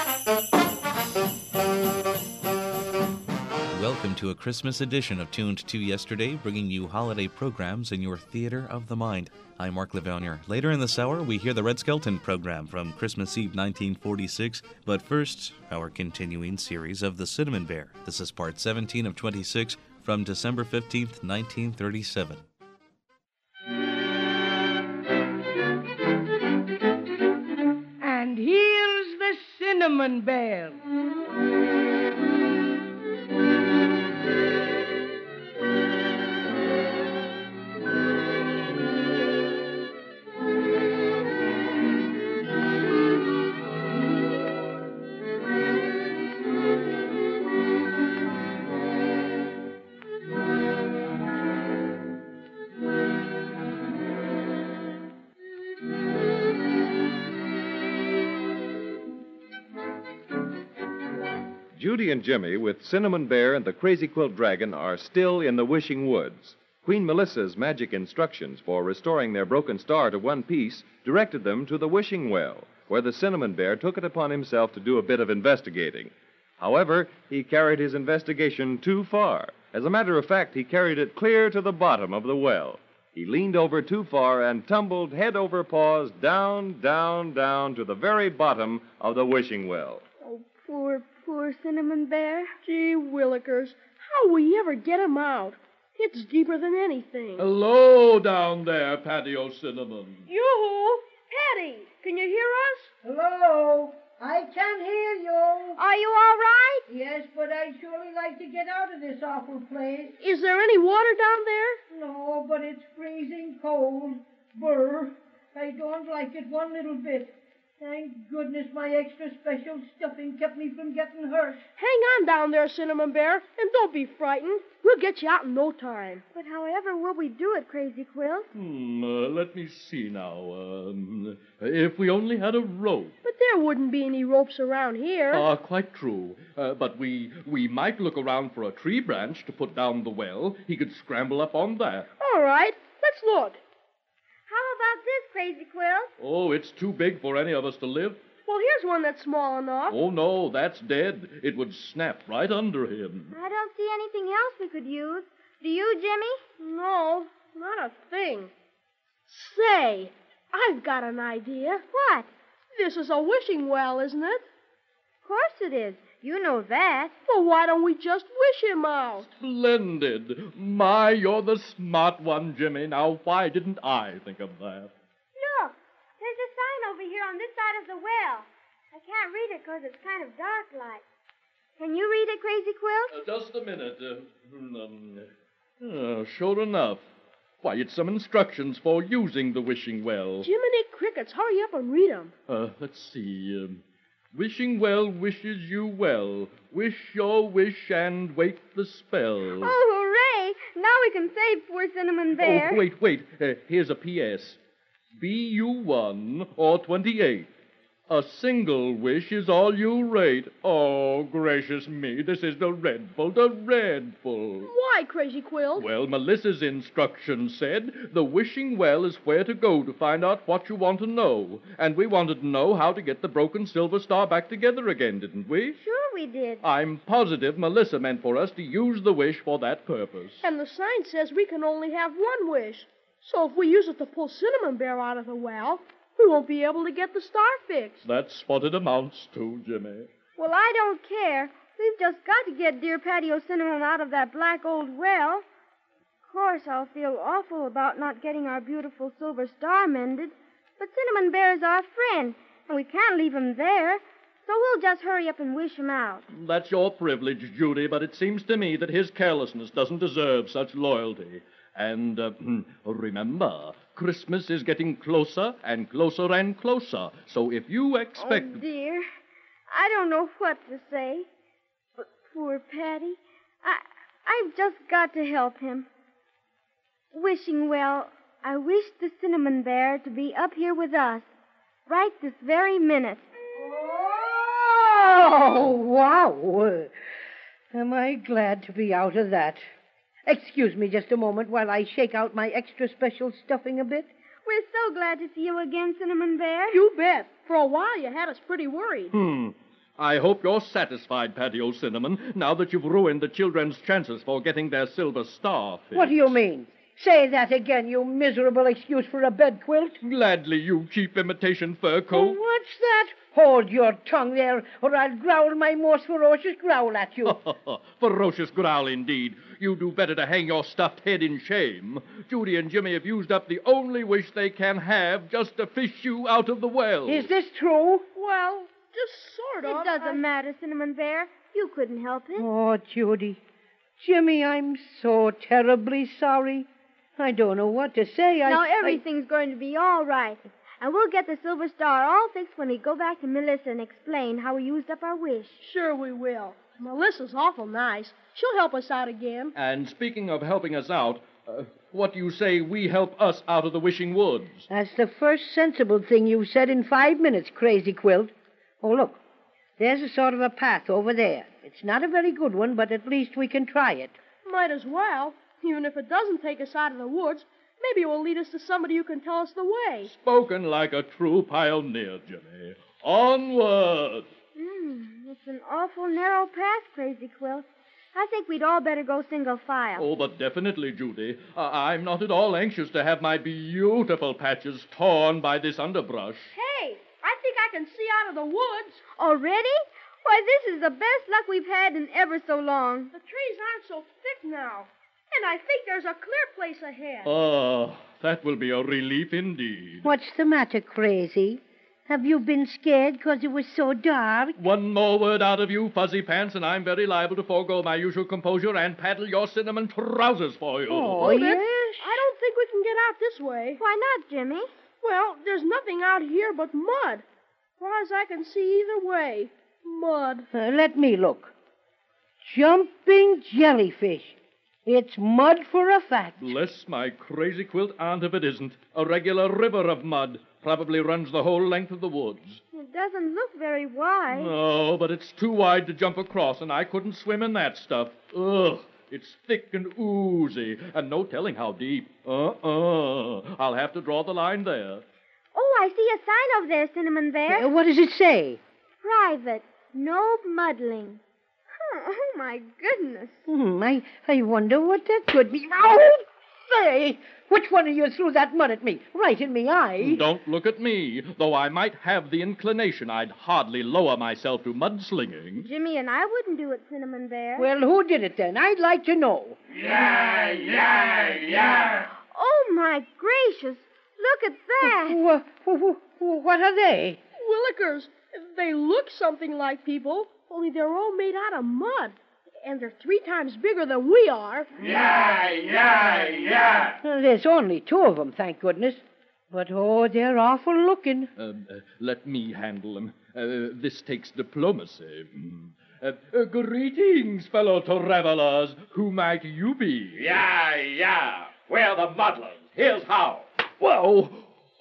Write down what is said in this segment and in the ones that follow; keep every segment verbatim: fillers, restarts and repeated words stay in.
Welcome to a Christmas edition of Tuned to Yesterday, bringing you holiday programs in your theater of the mind. I'm Mark Lavonier. Later in this hour, we hear the Red Skelton program from Christmas Eve nineteen forty-six. But first, our continuing series of The Cinnamon Bear. This is part seventeen of twenty-six from December fifteenth, nineteen thirty-seven. And here's the Cinnamon Bear. Judy and Jimmy, with Cinnamon Bear and the Crazy Quilt Dragon, are still in the Wishing Woods. Queen Melissa's magic instructions for restoring their broken star to one piece directed them to the Wishing Well, where the Cinnamon Bear took it upon himself to do a bit of investigating. However, he carried his investigation too far. As a matter of fact, he carried it clear to the bottom of the well. He leaned over too far and tumbled head over paws down, down, down to the very bottom of the Wishing Well. Oh, poor, poor Cinnamon Bear. Gee willikers, how will we ever get him out? It's deeper than anything. Hello down there, Patio Cinnamon. Yoo-hoo! Patty, can you hear us? Hello. I can hear you. Are you all right? Yes, but I'd surely like to get out of this awful place. Is there any water down there? No, but it's freezing cold. Brr. I don't like it one little bit. Thank goodness my extra special stuffing kept me from getting hurt. Hang on down there, Cinnamon Bear, and don't be frightened. We'll get you out in no time. But however will we do it, Crazy Quilt? Hmm, uh, let me see now. Um, if we only had a rope. But there wouldn't be any ropes around here. Ah, quite true. Uh, but we we might look around for a tree branch to put down the well. He could scramble up on that. All right, let's look. How about this, Crazy Quilt? Oh, it's too big for any of us to lift. Well, here's one that's small enough. Oh, no, that's dead. It would snap right under him. I don't see anything else we could use. Do you, Jimmy? No, not a thing. Say, I've got an idea. What? This is a wishing well, isn't it? Of course it is. You know that. Well, why don't we just wish him out? Splendid. My, you're the smart one, Jimmy. Now, why didn't I think of that? Look, there's a sign over here on this side of the well. I can't read it because it's kind of dark like. Can you read it, Crazy Quilt? Uh, just a minute. Uh, um, uh, sure enough. Why, it's some instructions for using the wishing well. Jiminy Crickets, hurry up and read 'em. Uh, let's see. Um, wishing well wishes you well. Wish your wish and wait the spell. Oh, hooray! Now we can save poor Cinnamon Bear. Oh, wait, wait. Uh, here's a P S. Be you one or twenty-eight. A single wish is all you rate. Oh, gracious me, this is dreadful, dreadful. Why, Crazy Quilt? Well, Melissa's instructions said the wishing well is where to go to find out what you want to know. And we wanted to know how to get the broken silver star back together again, didn't we? Sure we did. I'm positive Melissa meant for us to use the wish for that purpose. And the sign says we can only have one wish. So if we use it to pull Cinnamon Bear out of the well, we won't be able to get the star fixed. That's what it amounts to, Jimmy. Well, I don't care. We've just got to get dear Patio Cinnamon out of that black old well. Of course, I'll feel awful about not getting our beautiful silver star mended. But Cinnamon Bear's our friend, and we can't leave him there. So we'll just hurry up and wish him out. That's your privilege, Judy, but it seems to me that his carelessness doesn't deserve such loyalty. And uh, remember, Christmas is getting closer and closer and closer. So if you expect... Oh, dear. I don't know what to say. But poor Patty, I, I've just got to help him. Wishing well, I wish the Cinnamon Bear to be up here with us, right this very minute. Oh, wow. Am I glad to be out of that. Excuse me just a moment while I shake out my extra special stuffing a bit. We're so glad to see you again, Cinnamon Bear. You bet. For a while, you had us pretty worried. Hmm. I hope you're satisfied, Patio Cinnamon, now that you've ruined the children's chances for getting their silver star fix. What do you mean? Say that again, you miserable excuse for a bed quilt. Gladly, you cheap imitation fur coat. What's that? Hold your tongue there, or I'll growl my most ferocious growl at you. Ferocious growl, indeed. You do better to hang your stuffed head in shame. Judy and Jimmy have used up the only wish they can have just to fish you out of the well. Is this true? Well, just sort of. It doesn't I- matter, Cinnamon Bear. You couldn't help it. Oh, Judy. Jimmy, I'm so terribly sorry. I don't know what to say. I, Now I- everything's going to be all right. And we'll get the Silver Star all fixed when we go back to Melissa and explain how we used up our wish. Sure we will. Melissa's awful nice. She'll help us out again. And speaking of helping us out, uh, what do you say we help us out of the Wishing Woods? That's the first sensible thing you've said in five minutes, Crazy Quilt. Oh, look. There's a sort of a path over there. It's not a very good one, but at least we can try it. Might as well. Even if it doesn't take us out of the woods, maybe it will lead us to somebody who can tell us the way. Spoken like a true pioneer, Jimmy. Onward! Hmm, it's an awful narrow path, Crazy Quilt. I think we'd all better go single file. Oh, but definitely, Judy. Uh, I'm not at all anxious to have my beautiful patches torn by this underbrush. Hey, I think I can see out of the woods. Already? Why, this is the best luck we've had in ever so long. The trees aren't so thick now. And I think there's a clear place ahead. Oh, that will be a relief indeed. What's the matter, Crazy? Have you been scared because it was so dark? One more word out of you, Fuzzy Pants, and I'm very liable to forego my usual composure and paddle your cinnamon trousers for you. Oh, Hold it. yes? I don't think we can get out this way. Why not, Jimmy? Well, there's nothing out here but mud. As far as I can see either way. Mud. Uh, let me look. Jumping jellyfish. It's mud for a fact. Bless my crazy quilt aunt if it isn't. A regular river of mud. Probably runs the whole length of the woods. It doesn't look very wide. No, but it's too wide to jump across, and I couldn't swim in that stuff. Ugh. It's thick and oozy, and no telling how deep. Uh-uh. I'll have to draw the line there. Oh, I see a sign over there, Cinnamon Bear. Uh, what does it say? Private. No muddling. Huh, oh, my goodness. Hmm, I, I wonder what that could be. Oh, say! Which one of you threw that mud at me? Right in me eye. Don't look at me. Though I might have the inclination, I'd hardly lower myself to mudslinging. Jimmy and I wouldn't do it, Cinnamon Bear. Well, who did it then? I'd like to know. Yeah, yeah, yeah. Oh, my gracious. Look at that. Wha- wha- wha- What are they? Willikers. They look something like people, only they're all made out of mud. And they're three times bigger than we are. Yeah, yeah, yeah. Well, there's only two of them, thank goodness. But, oh, they're awful looking. Uh, uh, let me handle them. Uh, this takes diplomacy. Mm. Uh, uh, greetings, fellow travelers. Who might you be? Yeah, yeah. We're the muddlers. Here's how. Whoa!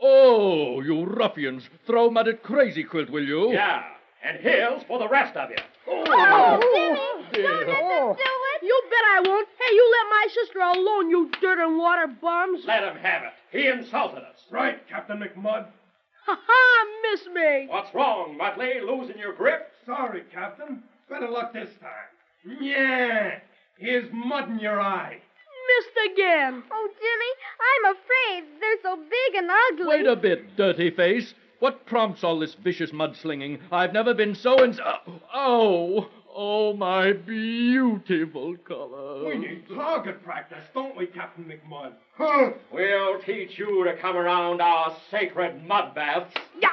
Oh, you ruffians. Throw mud at Crazy Quilt, will you? Yeah. And here's for the rest of you. Oh, Jimmy, dear. don't let Oh. them do it. You bet I won't. Hey, you let my sister alone, you dirt and water bums. Let him have it. He insulted us. Right, Captain McMud. Ha ha, miss me. What's wrong, Muttley? Losing your grip? Sorry, Captain. Better luck this time. Yeah. Here's mud in your eye. Missed again. Oh, Jimmy, I'm afraid they're so big and ugly. Wait a bit, dirty face. What prompts all this vicious mudslinging? I've never been so ins... Oh! Oh, my beautiful color. We need target practice, don't we, Captain McMud? Huh? We'll teach you to come around our sacred mud baths.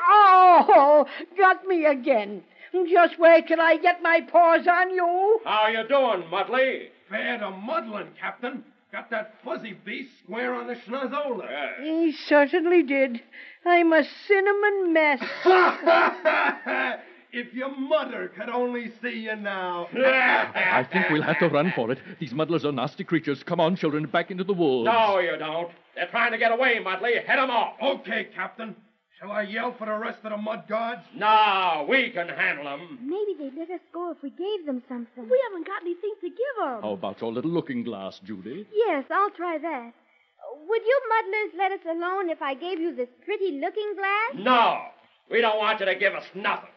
Oh, got me again. Just wait till I get my paws on you. How you doing, Muttley? Fair to muddling, Captain. Got that fuzzy beast square on the schnozola. He certainly did. I'm a cinnamon mess. If your mother could only see you now. I think we'll have to run for it. These muddlers are nasty creatures. Come on, children, back into the woods. No, you don't. They're trying to get away, Muttley. Head 'em off. Okay, Captain. Shall I yell for the rest of the mud guards? No, we can handle 'em. Maybe they'd let us go if we gave them something. We haven't got anything to give them. How about your little looking glass, Judy? Yes, I'll try that. Would you muddlers let us alone if I gave you this pretty looking glass? No, we don't want you to give us nothing.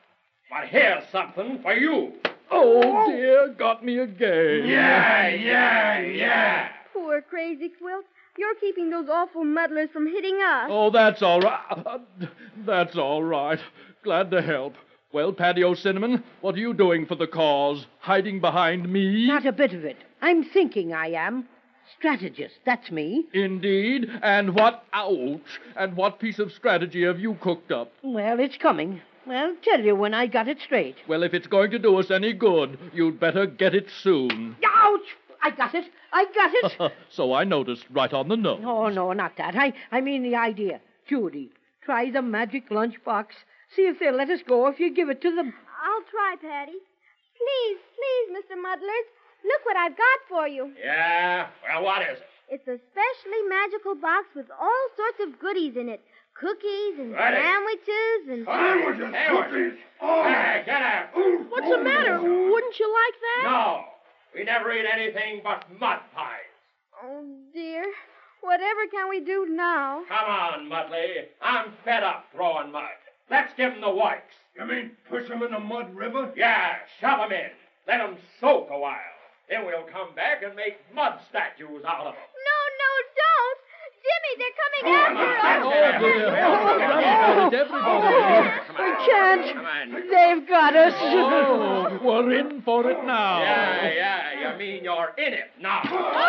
But here's something for you. Oh, dear, got me again. Yeah, yeah, yeah. Poor Crazy Quilt. You're keeping those awful muddlers from hitting us. Oh, that's all right. That's all right. Glad to help. Well, Paddy O'Cinnamon, what are you doing for the cause? Hiding behind me? Not a bit of it. I'm thinking I am. Strategist, that's me. Indeed. And what... Ouch. And what piece of strategy have you cooked up? Well, it's coming. I'll tell you when I got it straight. Well, if it's going to do us any good, you'd better get it soon. Ouch! I got it. I got it. So I noticed right on the nose. Oh, no, not that. I, I mean the idea. Judy, try the magic lunchbox. See if they'll let us go if you give it to them. I'll try, Patty. Please, please, Mister Muddlers. Look what I've got for you. Yeah? Well, what is it? It's a specially magical box with all sorts of goodies in it. Cookies and Ready. sandwiches and... Sandwiches, cookies. Oh. Hey, get out. What's the matter? Wouldn't you like that? No. We never eat anything but mud pies. Oh, dear. Whatever can we do now? Come on, Mudley. I'm fed up throwing mud. Let's give 'em the wipes. You mean push them in the mud river? Yeah, shove 'em in. Let 'em soak a while. Then we'll come back and make mud statues out of 'em. No, no, don't. Jimmy, they're coming after Oh, us. dear. Oh, everybody. We can't. Come on. They've got us. Oh, we're in for it now. Yeah, yeah, you mean you're in it now.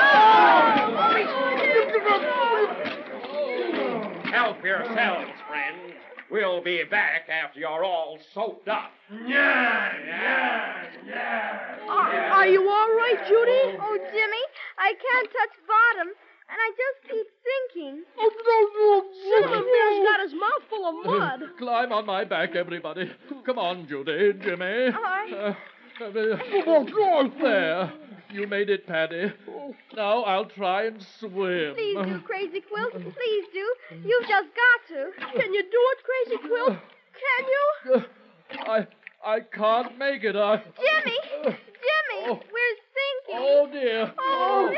Help yourselves, friends. We'll be back after you're all soaked up. Yeah, yeah, yeah. Are, are you all right, Judy? Oh, Jimmy, I can't touch bottom, and I just keep sinking. Cinnamon Bear's got his mouth full of mud. Climb on my back, everybody. Come on, Judy, Jimmy. All right. Uh, uh, there. You made it, Paddy. Now I'll try and swim. Please do, Crazy Quilt. Please do. You've just got to. Can you do it, Crazy Quilt? Can you? Uh, I I can't make it. I. Jimmy! Jimmy! Oh. We're sinking. Oh, dear. Oh,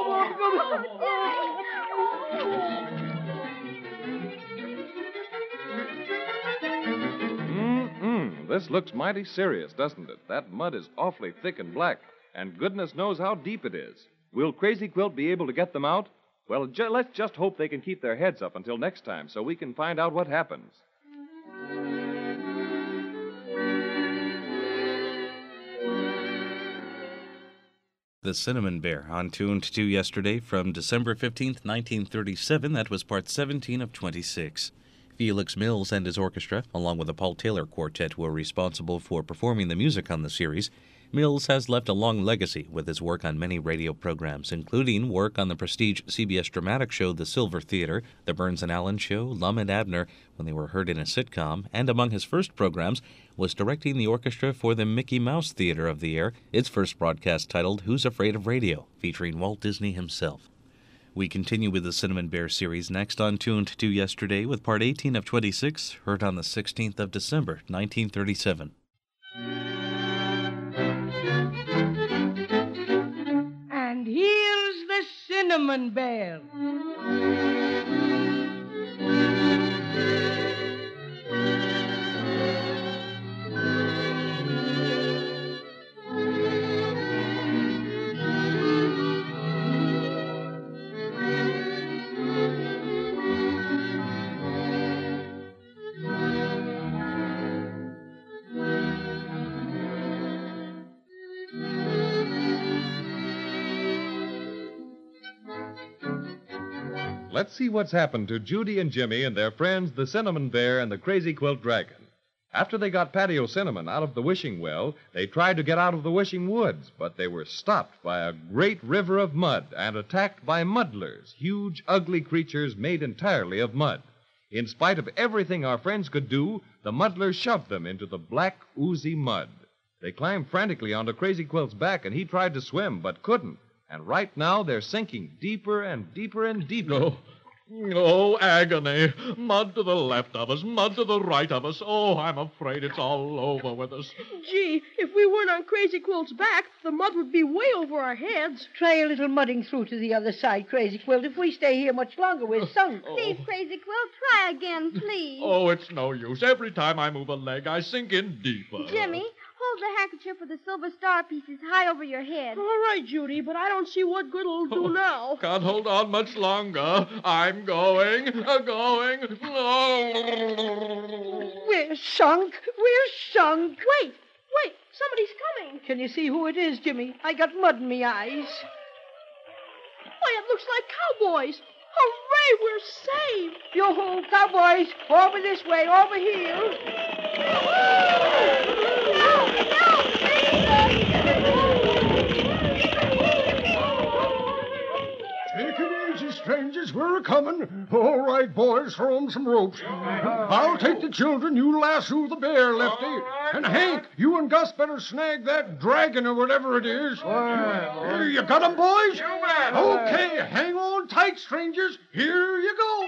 Mm-mm. This looks mighty serious, doesn't it? That mud is awfully thick and black, and goodness knows how deep it is. Will Crazy Quilt be able to get them out? Well, ju- let's just hope they can keep their heads up until next time so we can find out what happens. The Cinnamon Bear on Tuned to Yesterday from December fifteenth, nineteen thirty-seven. That was part seventeen of twenty-six. Felix Mills and his orchestra, along with the Paul Taylor Quartet, were responsible for performing the music on the series. Mills has left a long legacy with his work on many radio programs, including work on the prestige C B S dramatic show The Silver Theater, The Burns and Allen Show, Lum and Abner, when they were heard in a sitcom, and among his first programs was directing the orchestra for the Mickey Mouse Theater of the Air, its first broadcast titled Who's Afraid of Radio, featuring Walt Disney himself. We continue with the Cinnamon Bear series next on Tuned to Yesterday with part eighteen of twenty-six, heard on the sixteenth of December, nineteen thirty-seven. And here's the Cinnamon Bear. Let's see what's happened to Judy and Jimmy and their friends, the Cinnamon Bear and the Crazy Quilt Dragon. After they got Patty O'Cinnamon out of the wishing well, they tried to get out of the wishing woods, but they were stopped by a great river of mud and attacked by muddlers, huge, ugly creatures made entirely of mud. In spite of everything our friends could do, the muddlers shoved them into the black, oozy mud. They climbed frantically onto Crazy Quilt's back, and he tried to swim, but couldn't. And right now they're sinking deeper and deeper and deeper. No, Oh, agony. Mud to the left of us, mud to the right of us. Oh, I'm afraid it's all over with us. Gee, if we weren't on Crazy Quilt's back, the mud would be way over our heads. Try a little mudding through to the other side, Crazy Quilt. If we stay here much longer, we're sunk. Oh. Please, Crazy Quilt, try again, please. Oh, it's no use. Every time I move a leg, I sink in deeper. Jimmy, hold the handkerchief with the silver star pieces high over your head. All right, Judy, but I don't see what good it'll do now. Can't hold on much longer. I'm going, uh, going. Oh. We're sunk. We're sunk. Wait, wait, somebody's coming. Can you see who it is, Jimmy? I got mud in my eyes. Why, it looks like cowboys. Hooray, we're saved. Yo-ho, cowboys. Over this way, over here. Take it easy, strangers. We're a-coming. All right, boys, throw 'em some ropes. I'll take the children. You lasso the bear, Lefty. And Hank, you and Gus better snag that dragon or whatever it is. You got 'em, boys? Okay, hang on tight, strangers. Here you go.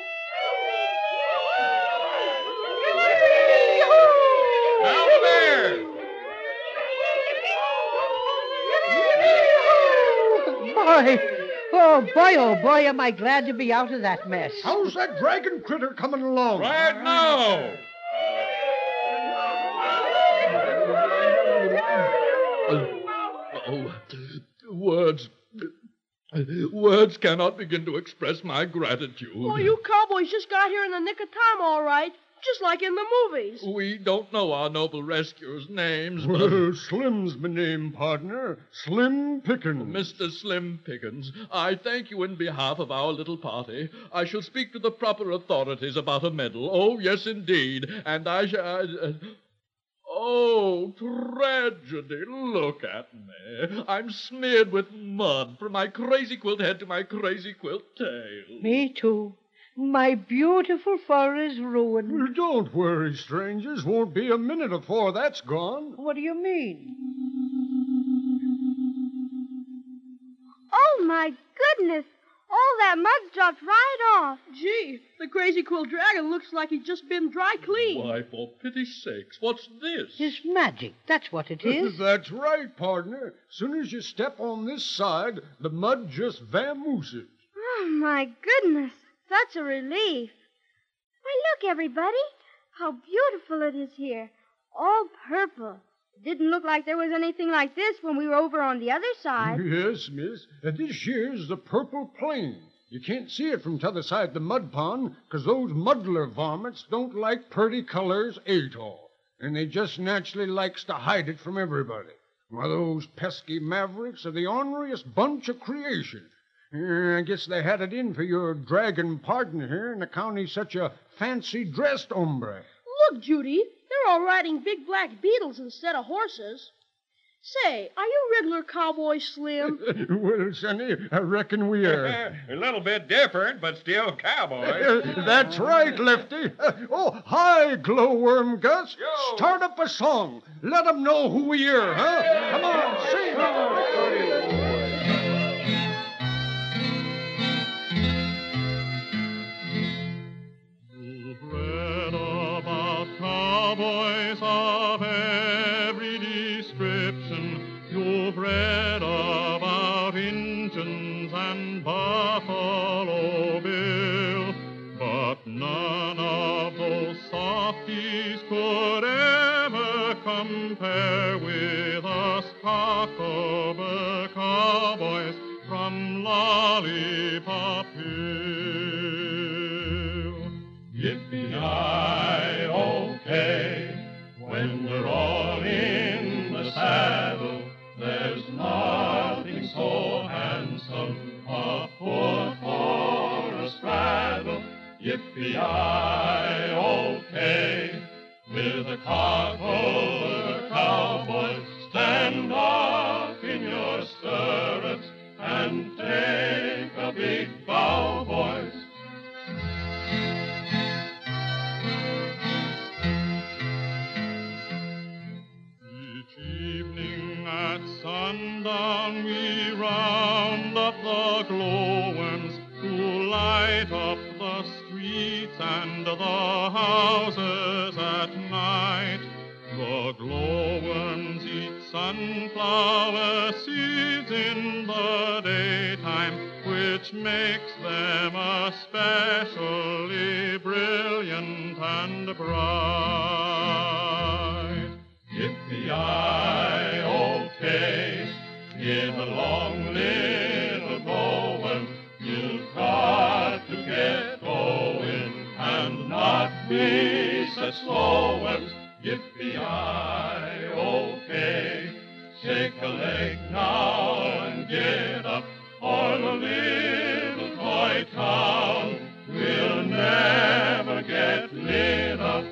Now there! Boy, oh, boy, oh, boy, am I glad to be out of that mess. How's that dragon critter coming along? Right now! Oh, words. Words cannot begin to express my gratitude. Oh, you cowboys just got here in the nick of time, all right. Just like in the movies. We don't know our noble rescuers' names, but... Well, Slim's my name, partner. Slim Pickens. Mister Slim Pickens, I thank you in behalf of our little party. I shall speak to the proper authorities about a medal. Oh, yes, indeed. And I shall... Uh, oh, tragedy. Look at me. I'm smeared with mud from my crazy quilt head to my crazy quilt tail. Me too. My beautiful fur is ruined. Well, don't worry, strangers. Won't be a minute afore that's gone. What do you mean? Oh, my goodness. All that mud's dropped right off. Gee, the Crazy Quilt Dragon looks like he's just been dry cleaned. Why, for pity's sakes, what's this? It's magic. That's what it is. That's right, partner. Soon as you step on this side, the mud just vamooses. Oh, my goodness. Such a relief. Why, look, everybody. How beautiful it is here. All purple. It didn't look like there was anything like this when we were over on the other side. Yes, miss. And this here's the Purple Plain. You can't see it from t'other side the mud pond, 'cause those muddler varmints don't like purty colors at all. And they just naturally likes to hide it from everybody. Why, those pesky mavericks are the orneriest bunch of creation. Uh, I guess they had it in for your dragon partner here in account he's such a fancy-dressed hombre. Look, Judy, they're all riding big black beetles instead of horses. Say, are you regular cowboy Slim? Well, Sonny, I reckon we are. A little bit different, but still cowboys. That's right, Lefty. Oh, hi, Glowworm Gus. Yo. Start up a song. Let 'em know who we are, huh? Come on, sing. Cowboys of every description, you've read about Injuns and Buffalo Bill, but none of those softies could ever compare with us Cockover cowboys from Lollipop Hill. Yippee-yi-oh-hey, when we're all in the saddle, there's nothing so handsome, a foot for a straddle. Yippee-yi-oh-hey, with a Cockover cowboy, stand up in your stirrups and take a big bow, boys. At sundown we round up the glowworms to light up the and the houses at night. The glowworms eat sunflower seeds in the daytime, which makes them especially brilliant and bright. Yippee-i-o-kay, in a long little glowworm, you've got to get going and not be such slow ones. Yippee-i-o-kay, shake a leg now and get up, or the little toy town will never get lit up.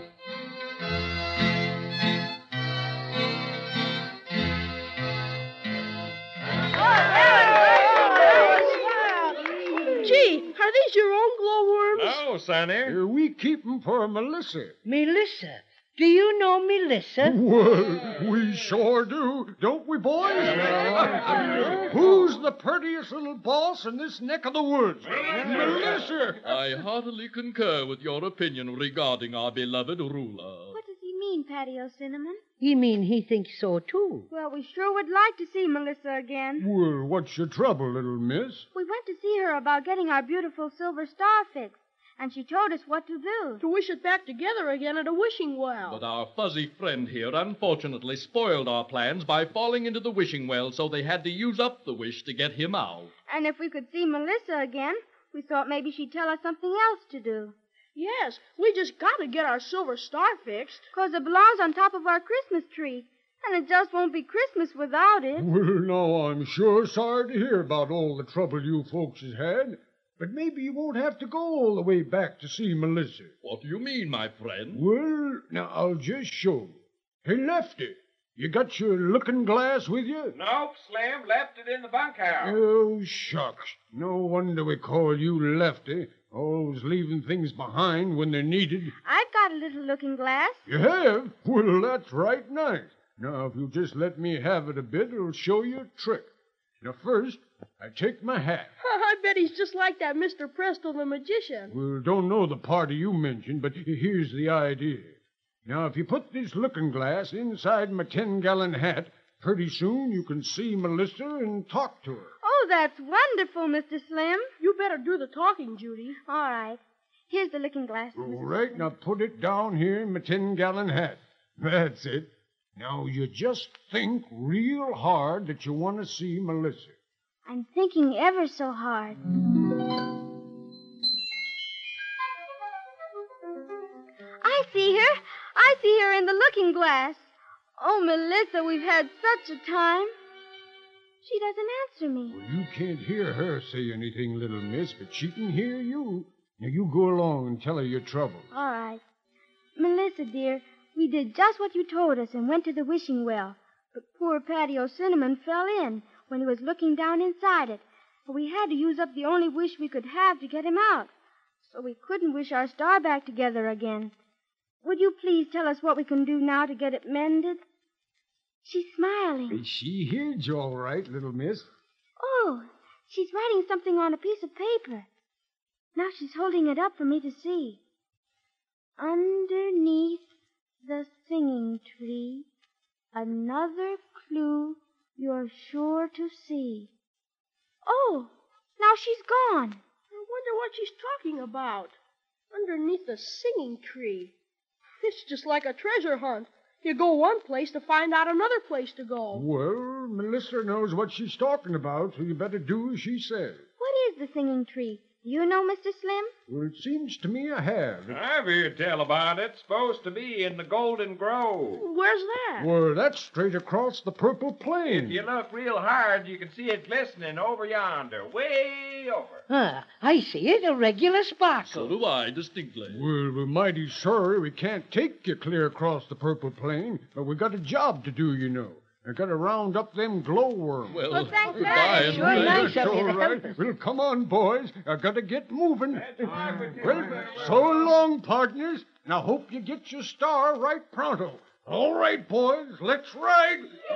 Gee, are these your own glowworms? No, Sonny. Uh, we keep 'em for Melissa. Melissa. Do you know Melissa? Well, we sure do, don't we, boys? Who's the prettiest little boss in this neck of the woods? Melissa! I heartily concur with your opinion regarding our beloved ruler. What does he mean, Patio Cinnamon? You mean he thinks so, too? Well, we sure would like to see Melissa again. Well, what's your trouble, little miss? We went to see her about getting our beautiful silver star fixed, and she told us what to do. To wish it back together again at a wishing well. But our fuzzy friend here unfortunately spoiled our plans by falling into the wishing well, so they had to use up the wish to get him out. And if we could see Melissa again, we thought maybe she'd tell us something else to do. Yes, we just got to get our silver star fixed. 'Cause it belongs on top of our Christmas tree, and it just won't be Christmas without it. Well, now, I'm sure sorry to hear about all the trouble you folks has had. But maybe you won't have to go all the way back to see Melissa. What do you mean, my friend? Well, now, I'll just show you. Hey, Lefty, you got your looking glass with you? Nope, Slim. Left it in the bunkhouse. Oh, shucks. No wonder we call you Lefty. Always leaving things behind when they're needed. I've got a little looking glass. You have? Well, that's right nice. Now, if you'll just let me have it a bit, it'll show you a trick. Now, first, I take my hat. I bet he's just like that Mister Presto the magician. Well, don't know the party you mentioned, but here's the idea. Now, if you put this looking glass inside my ten-gallon hat, pretty soon you can see Melissa and talk to her. Oh, that's wonderful, Mister Slim. You better do the talking, Judy. All right. Here's the looking glass. All right, now put it down here in my ten-gallon hat. That's it. Now, you just think real hard that you want to see Melissa. I'm thinking ever so hard. I see her. I see her in the looking glass. Oh, Melissa, we've had such a time. She doesn't answer me. Well, you can't hear her say anything, little miss, but she can hear you. Now, you go along and tell her your trouble. All right. Melissa, dear, we did just what you told us and went to the wishing well. But poor Patio Cinnamon fell in when he was looking down inside it. And we had to use up the only wish we could have to get him out. So we couldn't wish our star back together again. Would you please tell us what we can do now to get it mended? She's smiling. She heard you all right, little miss. Oh, she's writing something on a piece of paper. Now she's holding it up for me to see. Underneath the singing tree, another clue you're sure to see. Oh, now she's gone. I wonder what she's talking about. Underneath the singing tree. It's just like a treasure hunt. You go one place to find out another place to go. Well, Melissa knows what she's talking about, so you better do as she says. What is the singing tree? Do you know, Mister Slim? Well, it seems to me I have. I've heard tell about it. It's supposed to be in the Golden Grove. Where's that? Well, that's straight across the Purple Plain. If you look real hard, you can see it glistening over yonder, way over. Ah, I see it, a regular sparkle. So do I, distinctly. Well, we're mighty sorry we can't take you clear across the Purple Plain, but we got a job to do, you know. I got to round up them glowworms. Well, Well, thanks goodbye. very and Sure thank nice you. of you All to right. help us. Well, come on, boys. I got to get moving. Well, Well, so long, partners. Now, hope you get your star right pronto. All right, boys, let's ride.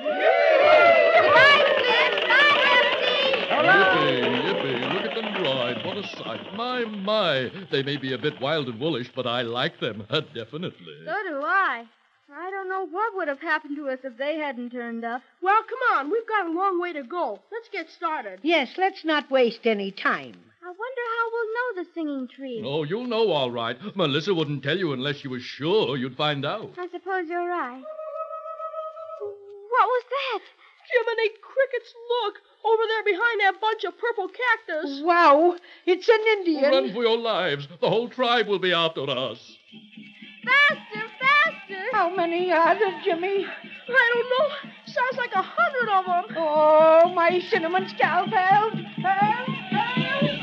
Yippee, yippee, look at them ride. What a sight. My, my. They may be a bit wild and woolish, but I like them, uh, definitely. So do I. I don't know what would have happened to us if they hadn't turned up. Well, come on. We've got a long way to go. Let's get started. Yes, let's not waste any time. I wonder how we'll know the singing tree. Oh, you'll know all right. Melissa wouldn't tell you unless she was sure you'd find out. I suppose you're right. What was that? Jiminy crickets, look! Over there behind that bunch of purple cactus. Wow, it's an Indian. Run for your lives. The whole tribe will be after us. Faster, faster! How many are there, Jimmy? I don't know. Sounds like a hundred of them. Oh, my cinnamon scalp, help! Help! Help!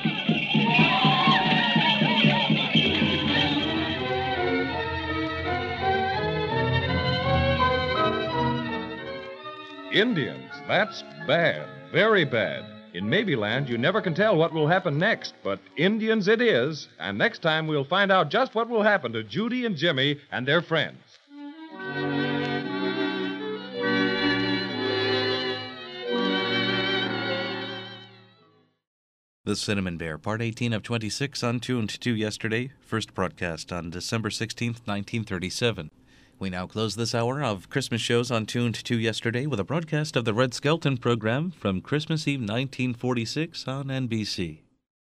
Indians, that's bad, very bad. In Maybeland, you never can tell what will happen next, but Indians it is. And next time, we'll find out just what will happen to Judy and Jimmy and their friends. The Cinnamon Bear, Part eighteen of twenty-six on Tuned to Yesterday, first broadcast on December sixteenth, nineteen thirty-seven. We now close this hour of Christmas shows on Tuned to Yesterday with a broadcast of the Red Skelton program from Christmas Eve nineteen forty-six on N B C.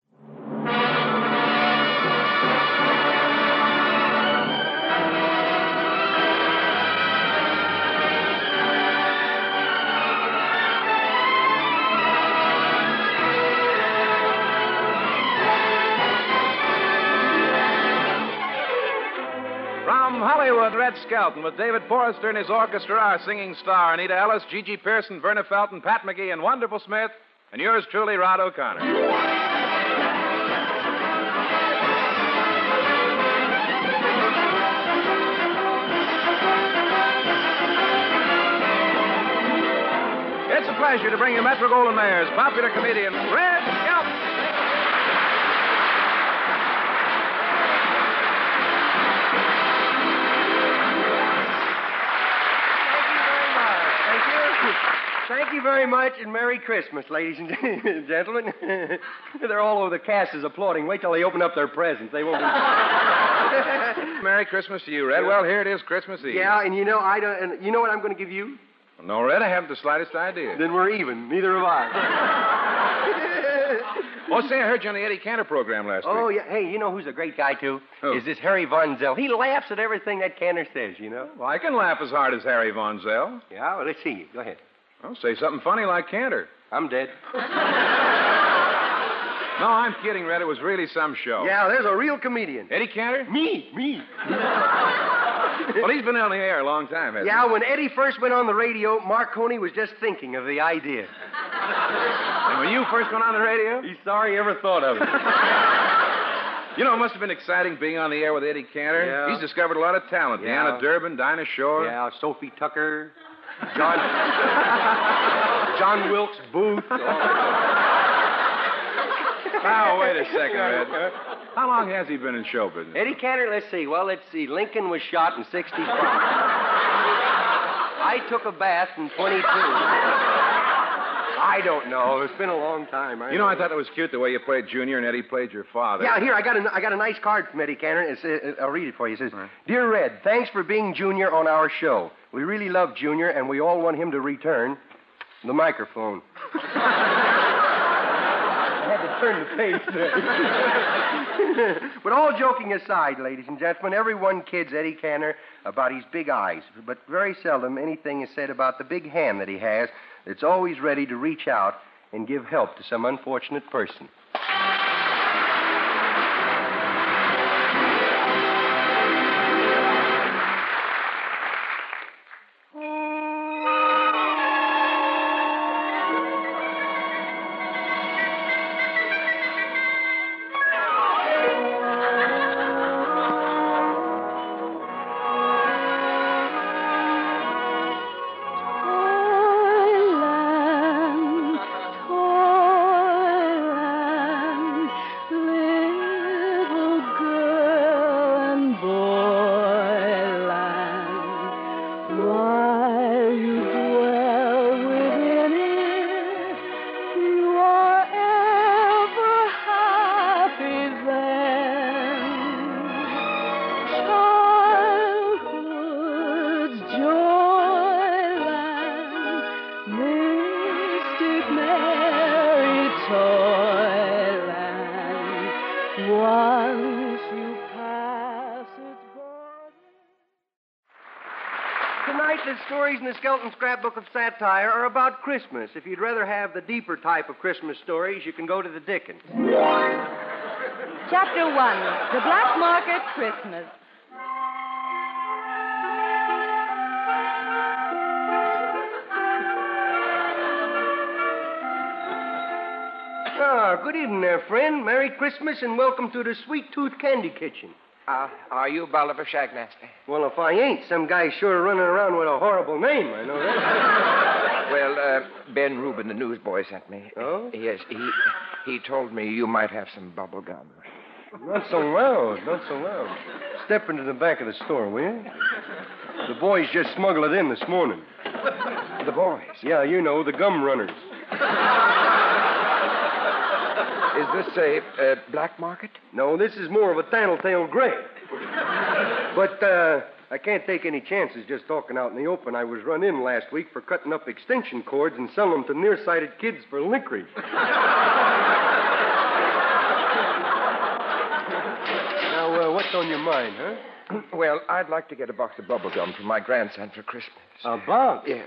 Hollywood, Red Skelton, with David Forrester and his orchestra, our singing star, Anita Ellis, Gigi Pearson, Verna Felton, Pat McGee, and Wonderful Smith, and yours truly, Rod O'Connor. It's a pleasure to bring you Metro-Goldwyn-Mayer's popular comedian, Red Skelton. Thank you very much, and Merry Christmas, ladies and gentlemen. They're all over the cast is applauding. Wait till they open up their presents. They won't be... Merry Christmas to you, Red. Well, here it is, Christmas Eve. Yeah, and you know I don't. And you know what I'm going to give you? Well, no, Red, I haven't the slightest idea. Then we're even. Neither have I. Oh, say, I heard you on the Eddie Cantor program last oh, week. Oh, yeah. Hey, you know who's a great guy, too? Who? Is this Harry Von Zell. He laughs at everything that Cantor says, you know? Well, I can laugh as hard as Harry Von Zell. Yeah, well, let's see you. Go ahead. Well, say something funny like Cantor. I'm dead. No, I'm kidding, Red. It was really some show. Yeah, there's a real comedian. Eddie Cantor? Me, me. Well, he's been on the air a long time, hasn't yeah, he? when Eddie first went on the radio, Marconi was just thinking of the idea. And when you first went on the radio? He's sorry he ever thought of it. You know, it must have been exciting being on the air with Eddie Cantor. Yeah. He's discovered a lot of talent. Yeah. Deanna Durbin, Dinah Shore. Yeah, Sophie Tucker, John... John Wilkes Booth. Now, wait a second, Red. How long has he been in show business? Eddie Cantor, let's see. Well, let's see. Lincoln was shot in sixty-five. I took a bath in twenty-two. I don't know. It's been a long time. I you know, I thought it was cute the way you played Junior and Eddie played your father. Yeah, here, I got a, I got a nice card from Eddie Cantor. It's, uh, I'll read it for you. It says, right. Dear Red, thanks for being Junior on our show. We really love Junior, and we all want him to return the microphone. I had to turn the page there. But all joking aside, ladies and gentlemen, everyone kids Eddie Cantor about his big eyes. But very seldom anything is said about the big hand that he has that's always ready to reach out and give help to some unfortunate person. Toyland, Toyland. stories in the Skeleton Scrapbook of Satire are about Christmas. If you'd rather have the deeper type of Christmas stories, you can go to the Dickens. Chapter one, The Black Market Christmas. Ah, good evening there, friend. Merry Christmas and welcome to the Sweet Tooth Candy Kitchen. Uh, are you Bolivar Shagnasty? Well, if I ain't, some guy's sure running around with a horrible name, I know that. Well, uh, Ben Rubin, the newsboy, sent me. Oh? Yes, he he told me you might have some bubble gum. Not so loud, not so loud. Step into the back of the store, will you? The boys just smuggled it in this morning. The boys? Yeah, you know, the gum runners. Is this a uh, black market? No, this is more of a tattletale gray. But uh, I can't take any chances just talking out in the open. I was run in last week for cutting up extension cords and selling them to nearsighted kids for licorice. Now, uh, what's on your mind, huh? Well, I'd like to get a box of bubble gum for my grandson for Christmas. A box? Yes.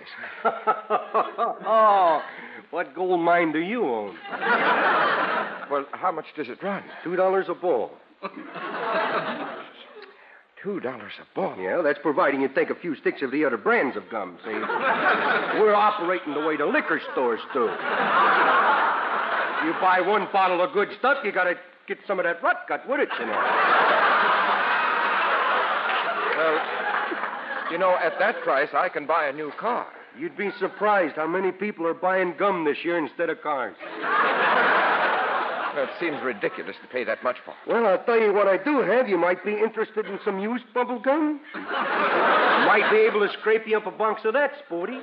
Oh, what gold mine do you own? Well, how much does it run? Two dollars a ball. Two dollars a ball? Yeah, that's providing you take a few sticks of the other brands of gum, see? We're operating the way the liquor stores do. You buy one bottle of good stuff, you gotta get some of that rot gut with it, you know. Well, you know, at that price, I can buy a new car. You'd be surprised how many people are buying gum this year instead of cars. Well, it seems ridiculous to pay that much for. Well, I'll tell you what I do have. You might be interested in some used bubble gum. Might be able to scrape you up a box of that, sporty.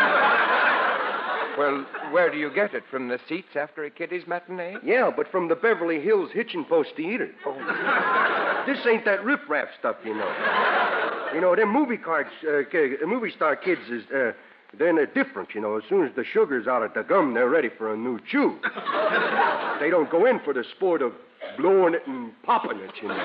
Well, where do you get it? From the seats after a kiddie's matinee? Yeah, but from the Beverly Hills hitching post theater. Oh. This ain't that riffraff stuff, you know. You know, them movie cards, uh, movie star kids is, uh, they're different, you know. As soon as the sugar's out of the gum, they're ready for a new chew. They don't go in for the sport of blowing it and popping it, you know.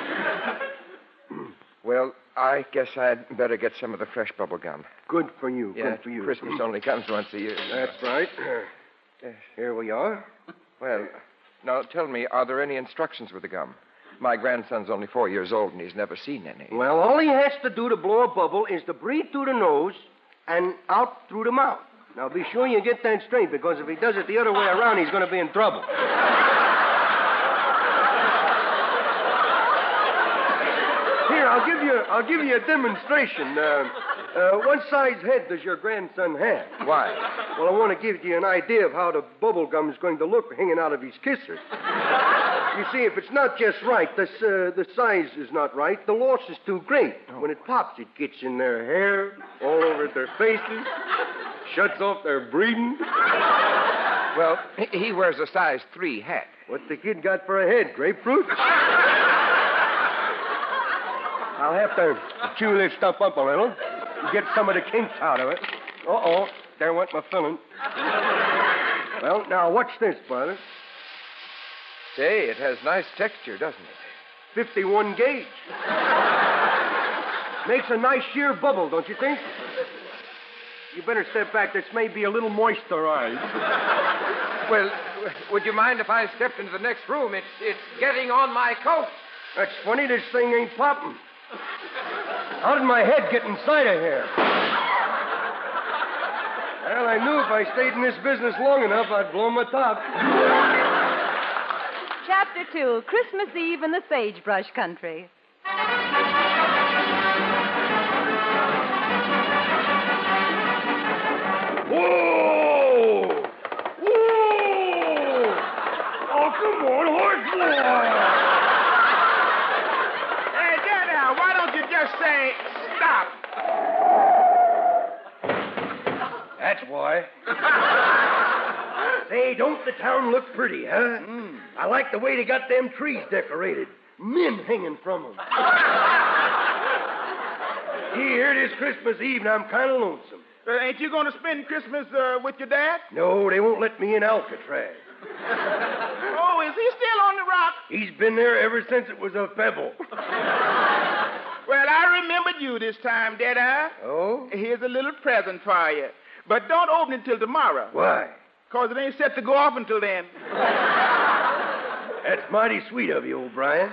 Well, I guess I'd better get some of the fresh bubble gum. Good for you. Yeah, Good for you. Christmas only comes once a year. That's right. Here we are. Well, now tell me, are there any instructions with the gum? My grandson's only four years old, and he's never seen any. Well, all he has to do to blow a bubble is to breathe through the nose and out through the mouth. Now, be sure you get that straight, because if he does it the other way around, he's going to be in trouble. Here, I'll give you, I'll give you a demonstration. Uh, uh, what size head does your grandson have? Why? Well, I want to give you an idea of how the bubble gum is going to look hanging out of his kisser. You see, if it's not just right, the, uh, the size is not right, the loss is too great. When it pops, it gets in their hair, all over their faces, shuts off their breathing. Well, he wears a size three hat. What's the kid got for a head, grapefruit? I'll have to chew this stuff up a little, get some of the kinks out of it. Uh-oh, there went my filling. Well, now, watch this, brother. Say, it has nice texture, doesn't it? fifty-one gauge. Makes a nice sheer bubble, don't you think? You better step back. This may be a little moisturized. Well, would you mind if I stepped into the next room? It's, it's getting on my coat. That's funny. This thing ain't popping. How did my head get inside of here? Well, I knew if I stayed in this business long enough, I'd blow my top. Chapter two, Christmas Eve in the Sagebrush Country. Whoa! Whoa! Oh, come on, horse boy! Hey, there now, why don't you just say stop? That's why. Say, don't the town look pretty, huh? Mm. I like the way they got them trees decorated. Men hanging from them. Here, it is Christmas Eve, and I'm kind of lonesome. Uh, ain't you going to spend Christmas uh, with your dad? No, they won't let me in Alcatraz. Oh, is he still on the rock? He's been there ever since it was a pebble. Well, I I remembered you this time, Deadeye. Oh? Here's a little present for you. But don't open it till tomorrow. Why? Because it ain't set to go off until then. That's mighty sweet of you, O'Brien.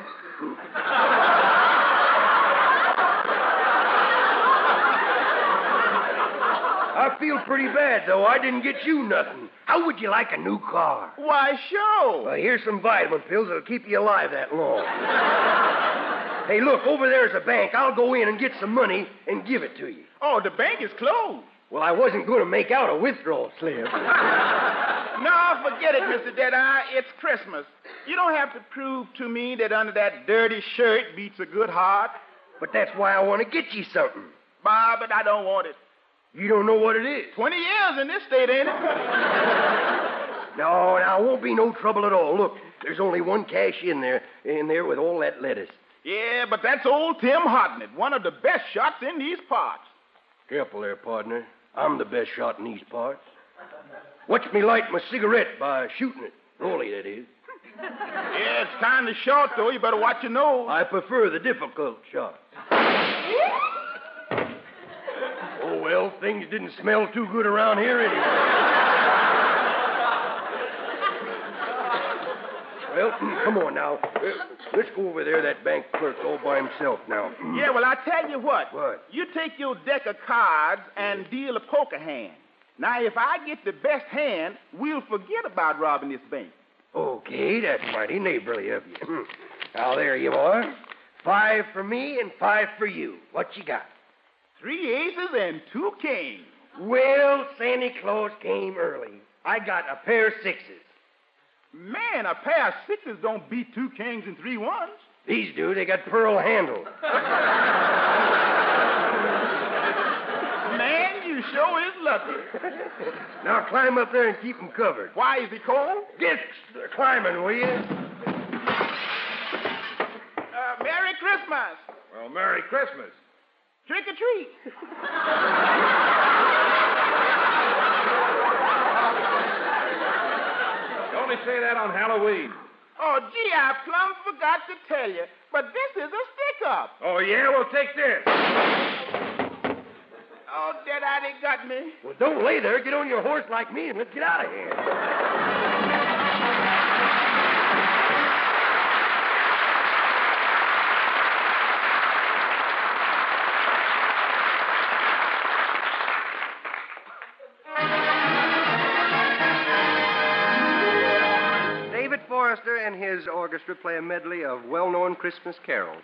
I feel pretty bad, though. I didn't get you nothing. How would you like a new car? Why, sure. Well, here's some vitamin pills that'll keep you alive that long. Hey, look, over there's a bank. I'll go in and get some money and give it to you. Oh, the bank is closed. Well, I wasn't going to make out a withdrawal slip. No, forget it, Mister Deadeye. It's Christmas. You don't have to prove to me that under that dirty shirt beats a good heart. But that's why I want to get you something. Bob, but I don't want it. You don't know what it is? Twenty years in this state, ain't it? No, now, it won't be no trouble at all. Look, there's only one cash in there, in there with all that lettuce. Yeah, but that's old Tim Hartnett, one of the best shots in these parts. Careful there, partner. I'm the best shot in these parts. Watch me light my cigarette by shooting it. Rolly, that is. Yeah, it's kind of short, though. You better watch your nose. I prefer the difficult shot. Oh, well, things didn't smell too good around here anyway. Well, come on now. Uh, let's go over there. That bank clerk's all by himself now. Yeah, well, I tell you what. What? You take your deck of cards and deal a poker hand. Now, if I get the best hand, we'll forget about robbing this bank. Okay, that's mighty neighborly of you. Now, there you are. Five for me and five for you. What you got? Three aces and two kings. Well, Santa Claus came early. I got a pair of sixes. Man, a pair of sixes don't beat two kings and three ones. These do. They got pearl handles. Man, you sure is lucky. Now climb up there and keep them covered. Why, is he cold? Get climbing, will you? Uh, Merry Christmas. Well, Merry Christmas. Trick or treat. You only say that on Halloween. Oh, gee, I plumb forgot to tell you, but this is a stick-up. Oh, yeah? Well, take this. Oh, Deadeye, they got me. Well, don't lay there. Get on your horse like me and let's get out of here. David Forrester and his orchestra play a medley of well-known Christmas carols.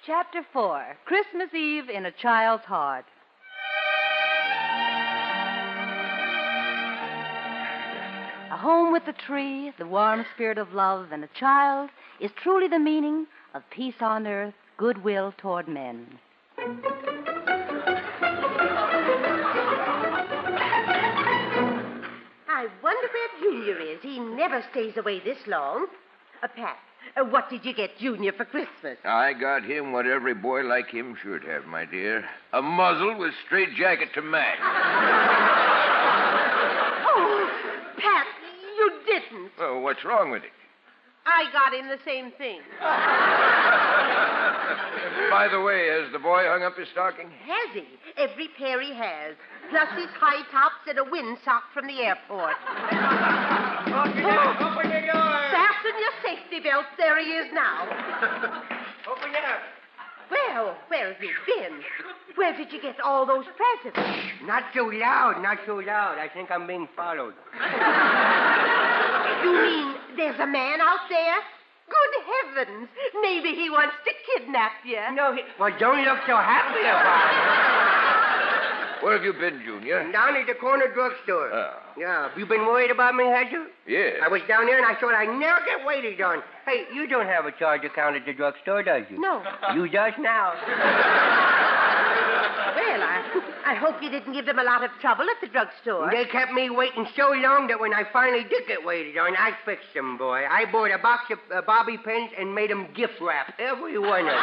Chapter four, Christmas Eve in a Child's Heart. A home with a tree, the warm spirit of love, and a child is truly the meaning of peace on earth, goodwill toward men. I wonder where Junior is. He never stays away this long. Uh, Pat, uh, what did you get Junior for Christmas? I got him what every boy like him should have, my dear. A muzzle with straight jacket to match. Oh, Pat, you didn't. Oh, what's wrong with it? I got him the same thing. By the way, has the boy hung up his stocking? Has he? Every pair he has. Plus his high tops and a windsock from the airport. Open up, open the door. Fasten your safety belts. There he is now. Open it up. Well, where have you been? Where did you get all those presents? Not so loud, not so loud. I think I'm being followed. You mean there's a man out there? Good heavens. Maybe he wants to kidnap you. No, he... Well, don't look so happy about it. Where have you been, Junior? Down at the corner drugstore. Oh. Yeah. You been worried about me, had you? Yes. I was down there and I thought I'd never get waited on. Hey, you don't have a charge account at the drugstore, does you? No. You does now. Well, I, I hope you didn't give them a lot of trouble at the drugstore. They kept me waiting so long that when I finally did get waited on, I fixed them, boy. I bought a box of uh, bobby pins and made them gift wrap, every one of them.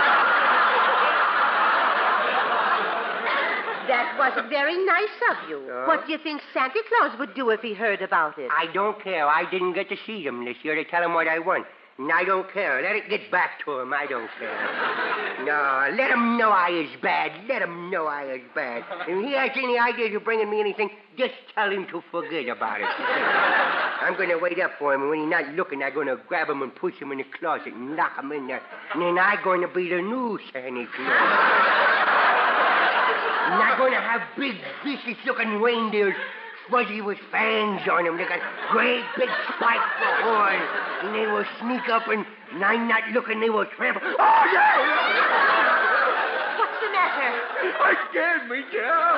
That was very nice of you. Uh? What do you think Santa Claus would do if he heard about it? I don't care. I didn't get to see them this year to tell him what I want. And I don't care. Let it get back to him. I don't care. No, let him know I is bad. Let him know I is bad. If he has any ideas of bringing me anything, just tell him to forget about it. I'm going to wait up for him, and when he's not looking, I'm going to grab him and push him in the closet and lock him in there. And then I'm going to be the new Santa Claus. And I'm going to have big, vicious-looking reindeers, fuzzy with fans on them. They got great big spikes for horns. And they will sneak up, and, and I'm not looking, they will trample. Oh, no! What's the matter? I scared me, Joe.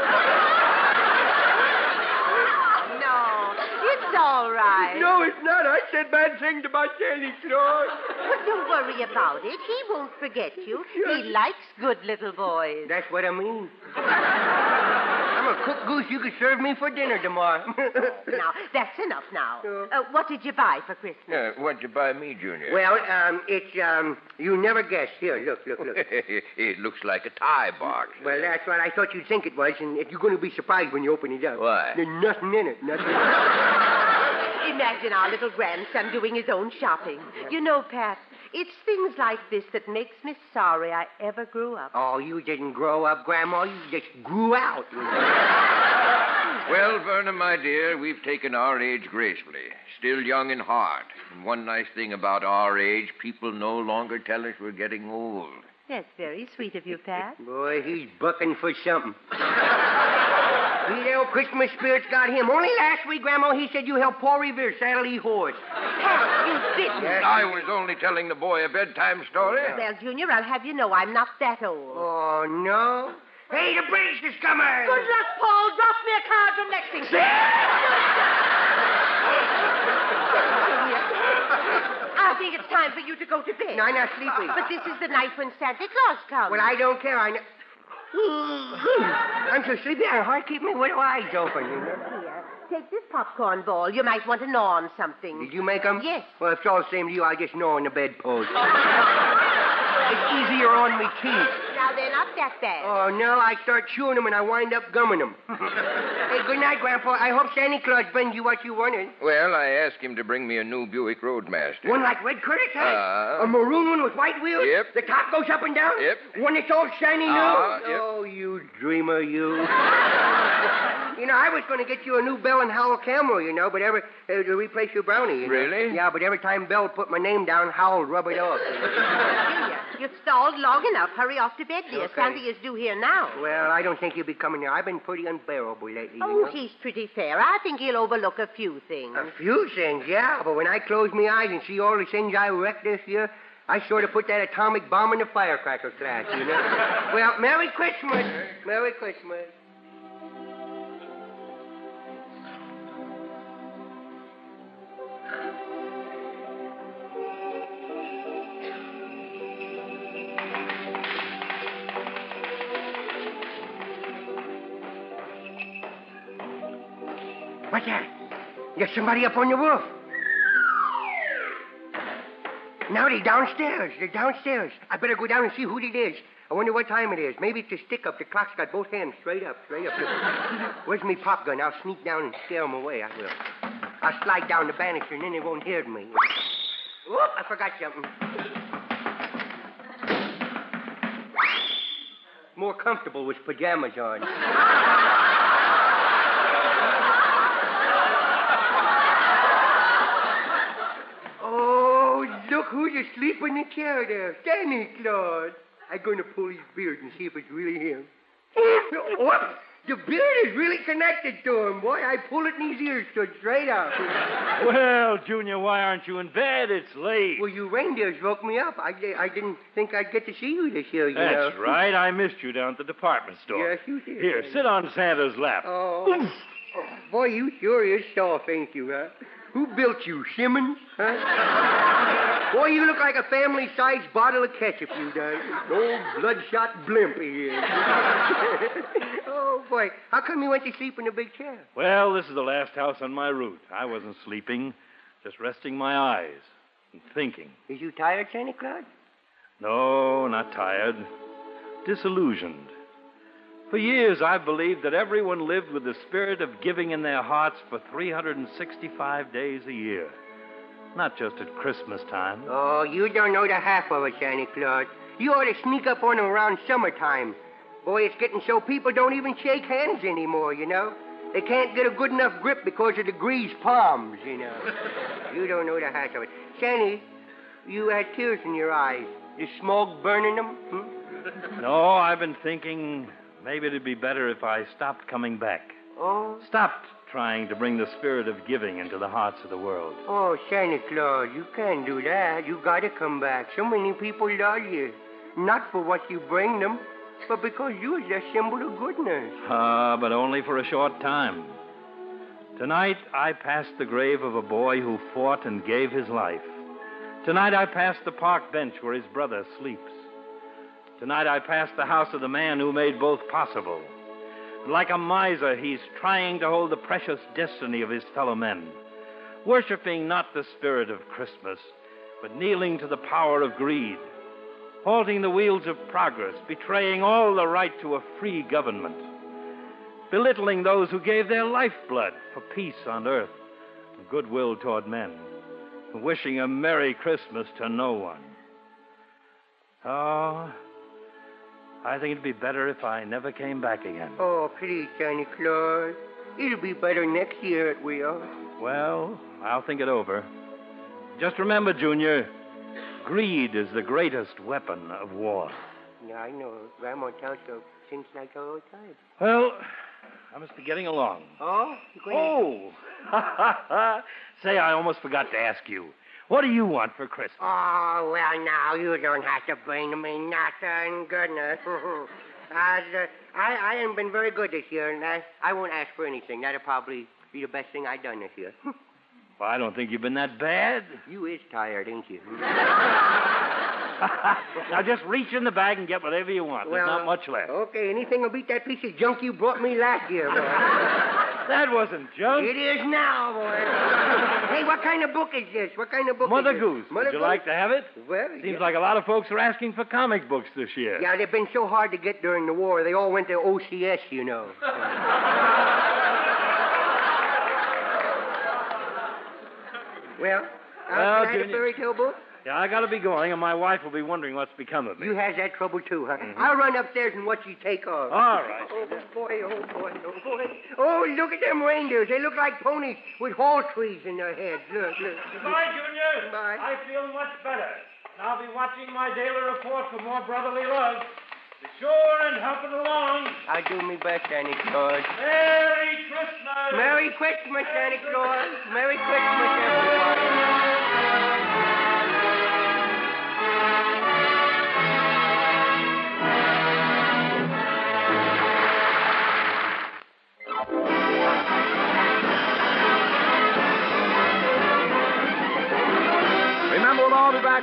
No, it's all right. No, it's not. I said bad things about Santa Claus. But don't worry about it. He won't forget you. He likes good little boys. That's what I mean. I'm a cooked goose you could serve me for dinner tomorrow. Now, that's enough now. Uh, what did you buy for Christmas? Uh, what'd you buy me, Junior? Well, um, it's, um, you never guess. Here, look, look, look. It looks like a tie box. Well, that's what I thought you'd think it was, and you're going to be surprised when you open it up. Why? There's nothing in it, nothing in it. Imagine our little grandson doing his own shopping. You know, Pat, it's things like this that makes me sorry I ever grew up. Oh, you didn't grow up, Grandma. You just grew out. Well, Verna, my dear, we've taken our age gracefully. Still young in heart. And one nice thing about our age, people no longer tell us we're getting old. That's very sweet of you, Pat. Boy, he's bucking for something. See, the old Christmas spirit's got him. Only last week, Grandma, he said you helped Paul Revere saddle his horse. Pat, you didn't. Yes, I was only telling the boy a bedtime story. Well, Junior, I'll have you know I'm not that old. Oh, no? Hey, the British is coming! Good luck, Paul. Drop me a card from Lexington. I think it's time for you to go to bed. No, I'm not sleeping. But this is the night when Santa Claus comes. Well, I don't care. I know... I'm so sleepy, I hardly keep my little eyes open. You know? Here, take this popcorn ball. You might want to gnaw on something. Did you make them? Yes. Well, if it's all the same to you, I'll just gnaw on the bedpost. It's easier on me teeth. Now, they're not that bad. Oh, no, I start chewing them and I wind up gumming them. Hey, good night, Grandpa. I hope Santa Claus brings you what you wanted. Well, I asked him to bring me a new Buick Roadmaster. One like Red Curtis has? Uh, a maroon one with white wheels? Yep. The top goes up and down? Yep. One that's all shiny new? Uh, yep. Oh, you dreamer, you. You know, I was going to get you a new Bell and Howell Camry, you know, but every, uh, to replace your Brownie. You know? Really? Yeah, but every time Bell put my name down, Howell rub it off. You've stalled long enough. Hurry off to bed, dear. Okay. Santa is due here now. Well, I don't think he'll be coming here. I've been pretty unbearable lately, you Oh, know. he's pretty fair. I think he'll overlook a few things. A few things, yeah, but when I close my eyes and see all the things I wrecked this year, I sort of put that atomic bomb in the firecracker class, you know? Well, Merry Christmas. Merry Christmas. What's that? There's somebody up on the roof. Now they're downstairs. They're downstairs. I better go down and see who it is. I wonder what time it is. Maybe it's a stick-up. The clock's got both hands straight up, straight up. Where's me pop gun? I'll sneak down and scare them away. I will. I'll slide down the banister and then they won't hear me. Whoop, I forgot something. More comfortable with pajamas on. Look who's asleep in the chair there. Santa Claus. I'm going to pull his beard and see if it's really him. What? The beard is really connected to him, boy. I pull it and his ears stood straight up. Well, Junior, why aren't you in bed? It's late. Well, you reindeers woke me up. I, I didn't think I'd get to see you this year, you That's know. That's right. I missed you down at the department store. Yes, you did. Here, sit on Santa's lap. Oh, oh boy, you sure is soft, ain't you, huh? Who built you, Simmons? Huh? Boy, you look like a family-sized bottle of ketchup, you does. Old bloodshot blimp he is. Oh, boy. How come you went to sleep in the big chair? Well, this is the last house on my route. I wasn't sleeping, just resting my eyes and thinking. Is you tired, Santa Claus? No, not tired. Disillusioned. For years, I've believed that everyone lived with the spirit of giving in their hearts for three hundred sixty-five days a year. Not just at Christmas time. Oh, you don't know the half of it, Santa Claus. You ought to sneak up on him around summertime. Boy, it's getting so people don't even shake hands anymore, you know. They can't get a good enough grip because of the greased palms, you know. You don't know the half of it. Sandy, you had tears in your eyes. The smoke burning them? Hmm? No, I've been thinking maybe it'd be better if I stopped coming back. Oh? Stopped trying to bring the spirit of giving into the hearts of the world. Oh, Santa Claus, you can't do that. You gotta come back. So many people love you. Not for what you bring them, but because you're the symbol of goodness. Ah, uh, but only for a short time. Tonight, I passed the grave of a boy who fought and gave his life. Tonight, I passed the park bench where his brother sleeps. Tonight, I passed the house of the man who made both possible. Like a miser, he's trying to hold the precious destiny of his fellow men, worshiping not the spirit of Christmas, but kneeling to the power of greed, halting the wheels of progress, betraying all the right to a free government, belittling those who gave their lifeblood for peace on earth and goodwill toward men, and wishing a Merry Christmas to no one. Oh, I think it'd be better if I never came back again. Oh, please, Santa Claus. It'll be better next year, it will. Well, I'll think it over. Just remember, Junior, greed is the greatest weapon of war. Yeah, I know. Grandma tells so since like all the time. Well, I must be getting along. Oh? Oh! Say, I almost forgot to ask you. What do you want for Christmas? Oh, well, now, you don't have to bring me nothing. Goodness. uh, I, I haven't been very good this year, and I, I won't ask for anything. That'll probably be the best thing I've done this year. Well, I don't think you've been that bad. You is tired, ain't you? Now, just reach in the bag and get whatever you want. There's well, not much left. Okay, anything will beat that piece of junk you brought me last year, boy. That wasn't junk. It is now, boy. Hey, what kind of book is this? What kind of book Mother is this? Goose. Mother Would you Goose? like to have it? Well, Seems yeah. like a lot of folks are asking for comic books this year. Yeah, they've been so hard to get during the war. They all went to O C S, you know. Well, uh, Well, can I have a Junior- fairy tale book? Yeah, I gotta be going, and my wife will be wondering what's become of me. You has that trouble, too, huh? Mhm. I'll run upstairs and watch you take off. All right. Oh, boy, oh, boy, oh, boy. Oh, look at them reindeers. They look like ponies with hall trees in their heads. Look, look. Goodbye, Junior. Goodbye. I feel much better. I'll be watching my daily report for more brotherly love. Be sure and help it along. I'll do my best, Santa Claus. Merry Christmas. Merry Christmas, Santa Claus. Merry Christmas, everybody.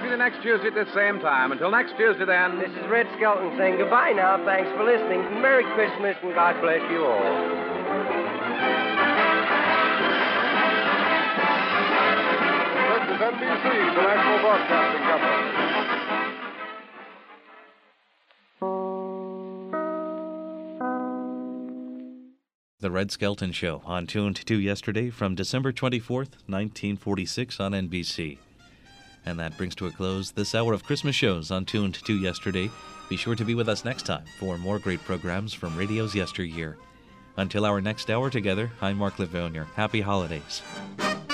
see you next Tuesday at this same time. Until next Tuesday, then. This is Red Skelton saying goodbye now. Thanks for listening. Merry Christmas and God bless you all. This is N B C, the National Broadcasting Company. The Red Skelton Show on Tuned to Yesterday from December twenty-fourth, nineteen forty-six on N B C. And that brings to a close this hour of Christmas shows on Tuned to Yesterday. Be sure to be with us next time for more great programs from radio's yesteryear. Until our next hour together, I'm Mark Livonia. Happy holidays.